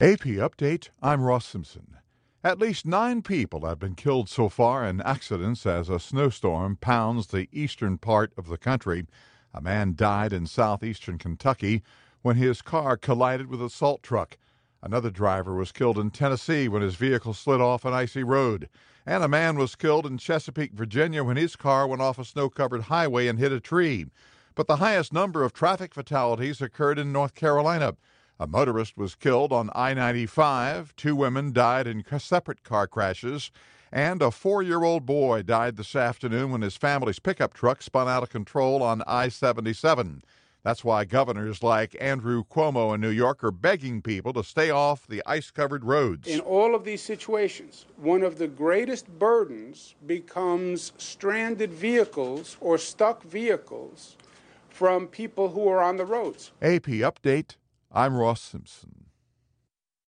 AP Update, I'm Ross Simpson. At least 9 people have been killed so far in accidents as a snowstorm pounds the eastern part of the country. A man died in southeastern Kentucky when his car collided with a salt truck. Another driver was killed in Tennessee when his vehicle slid off an icy road. And a man was killed in Chesapeake, Virginia when his car went off a snow-covered highway and hit a tree. But the highest number of traffic fatalities occurred in North Carolina. A motorist was killed on I-95, 2 women died in separate car crashes, and a 4-year-old boy died this afternoon when his family's pickup truck spun out of control on I-77. That's why governors like Andrew Cuomo in New York are begging people to stay off the ice-covered roads. In all of these situations, one of the greatest burdens becomes stranded vehicles or stuck vehicles from people who are on the roads. AP Update, I'm Ross Simpson.